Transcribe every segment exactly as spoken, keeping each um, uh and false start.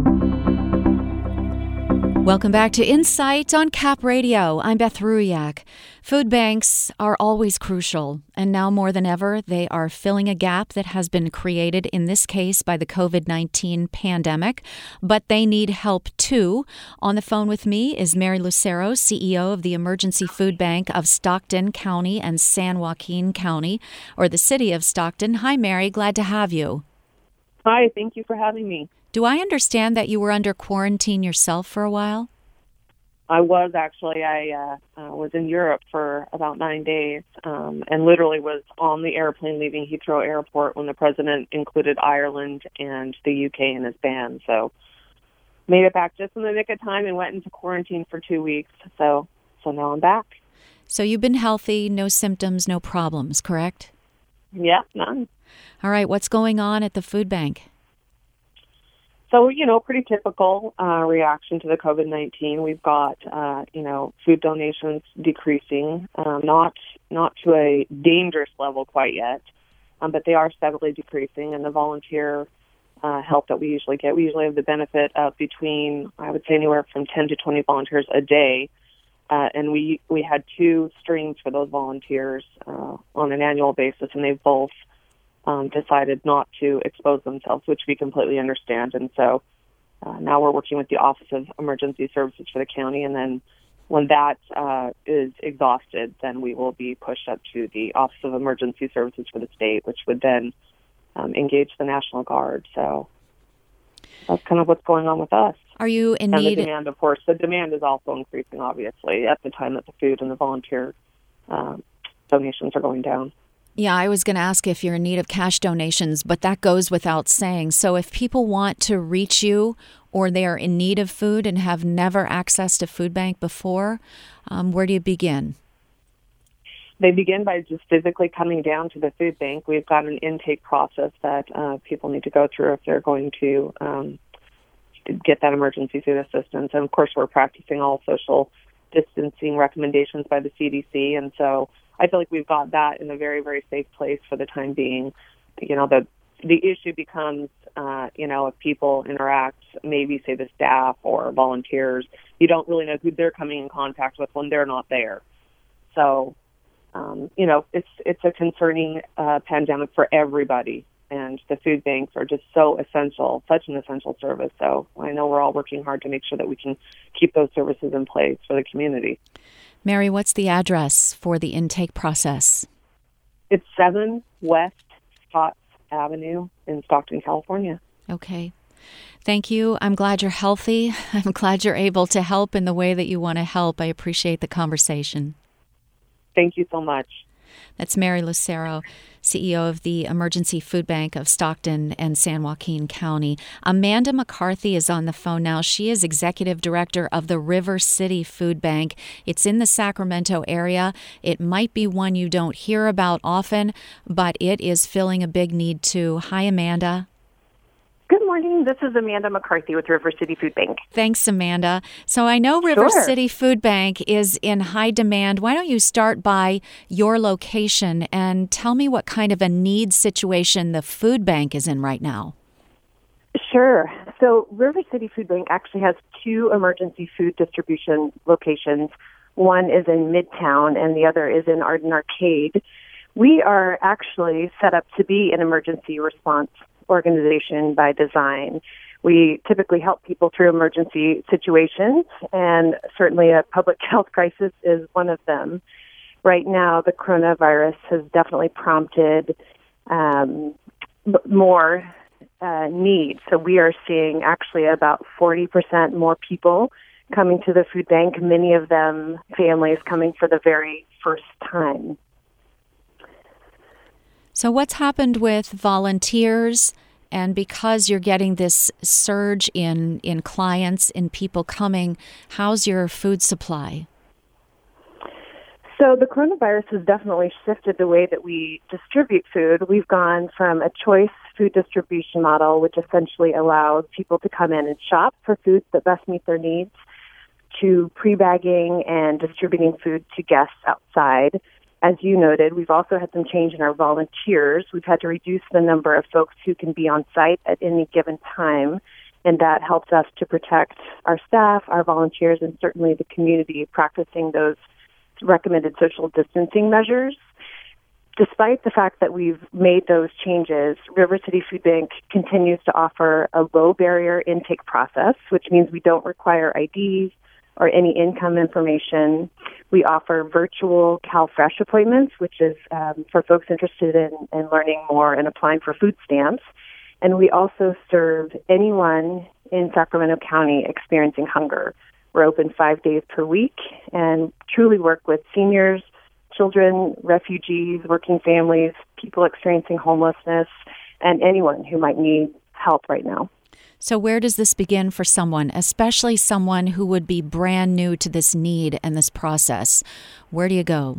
Welcome back to Insight on Cap Radio. I'm Beth Ruiak. Food banks are always crucial, and now more than ever, they are filling a gap that has been created, in this case, by the covid nineteen pandemic. But they need help, too. On the phone with me is Mary Lucero, C E O of the Emergency Food Bank of Stockton County and San Joaquin County, or the city of Stockton. Hi, Mary. Glad to have you. Hi. Thank you for having me. Do I understand that you were under quarantine yourself for a while? I was actually. I uh, uh, was in Europe for about nine days um, and literally was on the airplane leaving Heathrow Airport when the president included Ireland and the U K in his ban. So made it back just in the nick of time and went into quarantine for two weeks. So, so now I'm back. So you've been healthy, no symptoms, no problems, correct? Yeah, none. All right. What's going on at the food bank? So, you know, pretty typical uh, reaction to the covid nineteen. We've got, uh, you know, food donations decreasing, um, not not to a dangerous level quite yet, um, but they are steadily decreasing. And the volunteer uh, help that we usually get, we usually have the benefit of between, I would say, anywhere from ten to twenty volunteers a day. Uh, and we, we had two streams for those volunteers uh, on an annual basis, and they've both Um, decided not to expose themselves, which we completely understand. And so uh, now we're working with the Office of Emergency Services for the county, and then when that uh, is exhausted, then we will be pushed up to the Office of Emergency Services for the state, which would then um, engage the National Guard. So that's kind of what's going on with us. Are you in and need? The demand, of course, the demand is also increasing, obviously, at the time that the food and the volunteer um, donations are going down. Yeah, I was going to ask if you're in need of cash donations, but that goes without saying. So if people want to reach you or they are in need of food and have never accessed a food bank before, um, where do you begin? They begin by just physically coming down to the food bank. We've got an intake process that uh, people need to go through if they're going to um, get that emergency food assistance. And, of course, we're practicing all social distancing recommendations by the C D C, and so I feel like we've got that in a very, very safe place for the time being. You know, the the issue becomes, uh, you know, if people interact, maybe say the staff or volunteers, you don't really know who they're coming in contact with when they're not there. So, um, you know, it's it's a concerning uh, pandemic for everybody, and the food banks are just so essential, such an essential service. So I know we're all working hard to make sure that we can keep those services in place for the community. Mary, what's the address for the intake process? It's seven West Scotts Avenue in Stockton, California. Okay. Thank you. I'm glad you're healthy. I'm glad you're able to help in the way that you want to help. I appreciate the conversation. Thank you so much. That's Mary Lucero, C E O of the Emergency Food Bank of Stockton and San Joaquin County. Amanda McCarthy is on the phone now. She is Executive Director of the River City Food Bank. It's in the Sacramento area. It might be one you don't hear about often, but it is filling a big need too. Hi, Amanda. Good morning. This is Amanda McCarthy with River City Food Bank. Thanks, Amanda. So I know River Sure. City Food Bank is in high demand. Why don't you start by your location and tell me what kind of a need situation the food bank is in right now? Sure. So River City Food Bank actually has two emergency food distribution locations. One is in Midtown and the other is in Arden Arcade. We are actually set up to be an emergency response organization by design. We typically help people through emergency situations, and certainly a public health crisis is one of them. Right now, the coronavirus has definitely prompted um, more uh, need. So we are seeing actually about forty percent more people coming to the food bank, many of them families coming for the very first time. So what's happened with volunteers, and because you're getting this surge in, in clients, in people coming, how's your food supply? So the coronavirus has definitely shifted the way that we distribute food. We've gone from a choice food distribution model, which essentially allows people to come in and shop for foods that best meet their needs, to pre-bagging and distributing food to guests outside. As you noted, we've also had some change in our volunteers. We've had to reduce the number of folks who can be on site at any given time. and that helps us to protect our staff, our volunteers, and certainly the community practicing those recommended social distancing measures. Despite the fact that we've made those changes, River City Food Bank continues to offer a low-barrier intake process, which means we don't require I Ds or any income information. We offer virtual CalFresh appointments, which is um, for folks interested in, in learning more and applying for food stamps. And we also serve anyone in Sacramento County experiencing hunger. We're open five days per week and truly work with seniors, children, refugees, working families, people experiencing homelessness, and anyone who might need help right now. So where does this begin for someone, especially someone who would be brand new to this need and this process? Where do you go?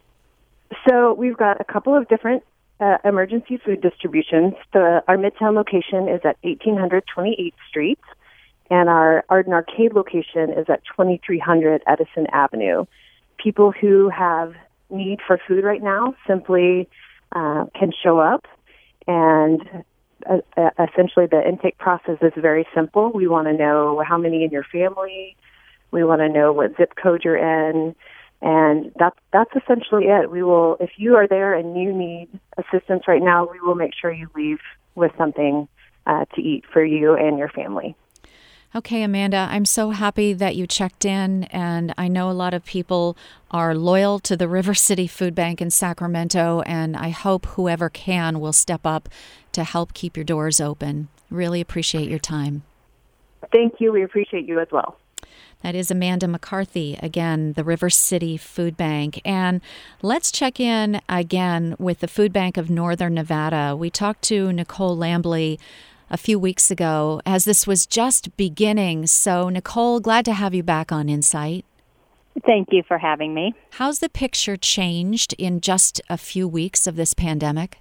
So we've got a couple of different uh, emergency food distributions. The, our Midtown location is at eighteen twenty-eighth Street, and our Arden Arcade location is at twenty-three hundred Edison Avenue. People who have need for food right now simply uh, can show up, and uh, uh, essentially the intake process is very simple. We want to know how many in your family. We want to know what zip code you're in, and that's that's essentially it. We will, if you are there and you need assistance right now, we will make sure you leave with something uh, to eat for you and your family. Okay, Amanda, I'm so happy that you checked in, and I know a lot of people are loyal to the River City Food Bank in Sacramento, and I hope whoever can will step up to help keep your doors open. Really appreciate your time. Thank you. We appreciate you as well. That is Amanda McCarthy, again, the River City Food Bank. And let's check in again with the Food Bank of Northern Nevada. We talked to Nicole Lambley a few weeks ago as this was just beginning. So, Nicole, glad to have you back on Insight. Thank you for having me. How's the picture changed in just a few weeks of this pandemic?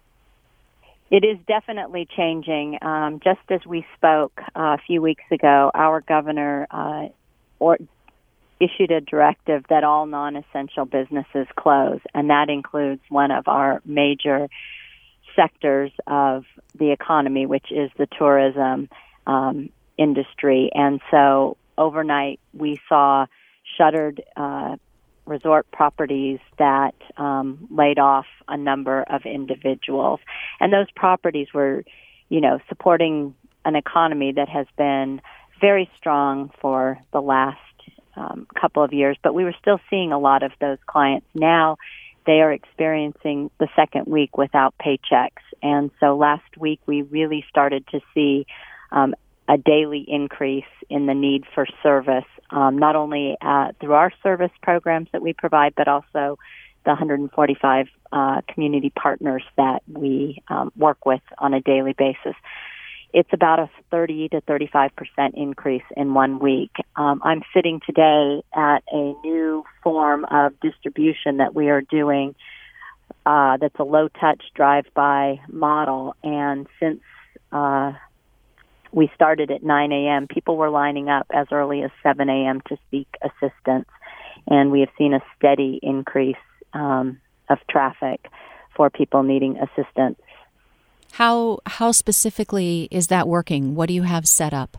It is definitely changing. Um, just as we spoke uh, a few weeks ago, our governor uh, or issued a directive that all non-essential businesses close, and that includes one of our major sectors of the economy, which is the tourism um, industry. And so overnight we saw shuttered uh, resort properties that um, laid off a number of individuals. And those properties were, you know, supporting an economy that has been very strong for the last um, couple of years. But we were still seeing a lot of those clients. Now they are experiencing the second week without paychecks. And so last week we really started to see um, a daily increase in the need for service, um, not only uh, through our service programs that we provide, but also the one hundred forty-five uh, community partners that we um, work with on a daily basis. It's about a thirty to thirty-five percent increase in one week. Um, I'm sitting today at a new form of distribution that we are doing uh, that's a low-touch drive-by model. And since uh, we started at nine a.m., people were lining up as early as seven a.m. to seek assistance. And we have seen a steady increase um, of traffic for people needing assistance. How how specifically is that working? What do you have set up?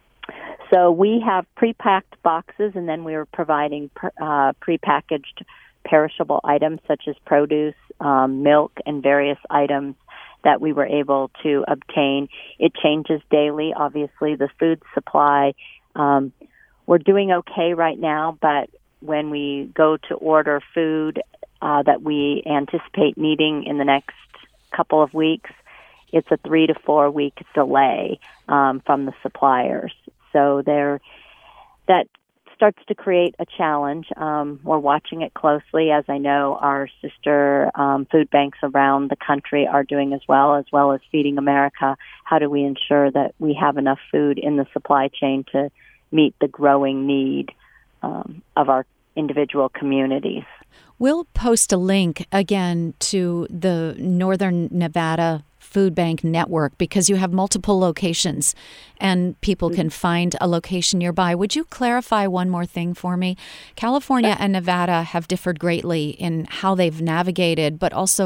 So we have pre-packed boxes, and then we are providing uh, pre-packaged perishable items such as produce, um, milk, and various items that we were able to obtain. It changes daily, obviously, the food supply. Um, we're doing okay right now, but when we go to order food uh, that we anticipate needing in the next couple of weeks, it's a three to four week delay um, from the suppliers. So there, that starts to create a challenge. Um, we're watching it closely, as I know our sister um, food banks around the country are doing as well, as well as Feeding America. How do we ensure that we have enough food in the supply chain to meet the growing need um, of our individual communities? We'll post a link again to the Northern Nevada Food Bank Network because you have multiple locations and people can find a location nearby. Would you clarify one more thing for me? California and Nevada have differed greatly in how they've navigated, but also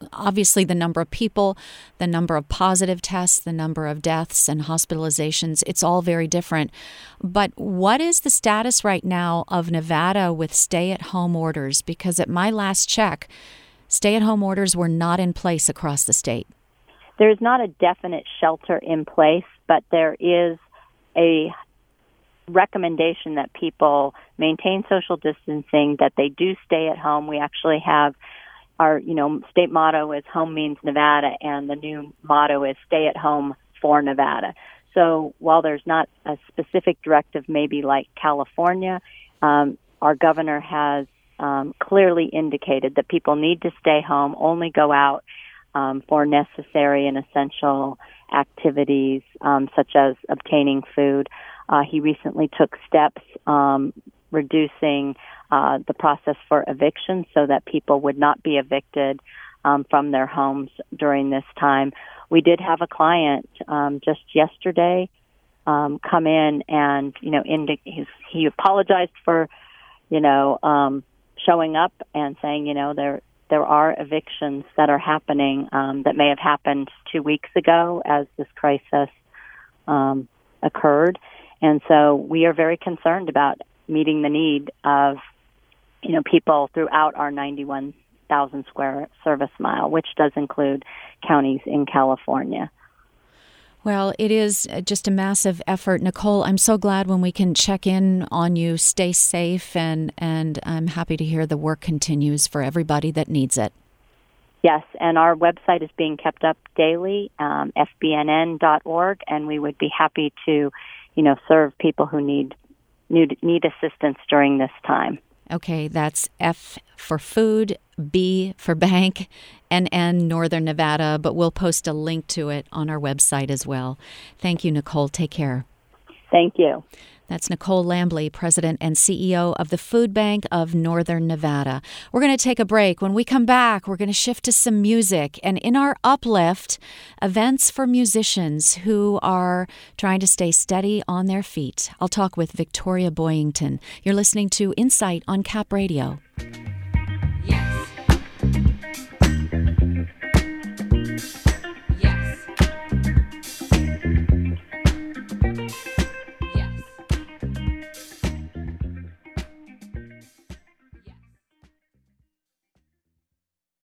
obviously the number of people, the number of positive tests, the number of deaths and hospitalizations, it's all very different. But what is the status right now of Nevada with stay-at-home orders? Because at my last check, stay-at-home orders were not in place across the state. There's not a definite shelter in place, but there is a recommendation that people maintain social distancing, that they do stay at home. We actually have our, you know, state motto is Home Means Nevada, and the new motto is Stay at Home for Nevada. So while there's not a specific directive, maybe like California, um, our governor has um, clearly indicated that people need to stay home, only go out um, for necessary and essential activities, um, such as obtaining food. Uh, he recently took steps um, reducing uh, the process for eviction so that people would not be evicted um, from their homes during this time. We did have a client um, just yesterday um, come in and, you know, indi- his, he apologized for, you know, um, showing up and saying, you know, there there are evictions that are happening um, that may have happened two weeks ago as this crisis um, occurred. And so we are very concerned about meeting the need of, you know, people throughout our ninety-one thousand square service mile, which does include counties in California. Well, it is just a massive effort. Nicole, I'm so glad when we can check in on you. Stay safe, and, and I'm happy to hear the work continues for everybody that needs it. Yes, and our website is being kept up daily, um, f b n n dot org, and we would be happy to, you know, serve people who need need, need assistance during this time. Okay, that's F for food, B for bank, N N Northern Nevada, but we'll post a link to it on our website as well. Thank you, Nicole. Take care. Thank you. That's Nicole Lambley, President and C E O of the Food Bank of Northern Nevada. We're going to take a break. When we come back, we're going to shift to some music. And in our uplift, events for musicians who are trying to stay steady on their feet. I'll talk with Victoria Boyington. You're listening to Insight on Cap Radio.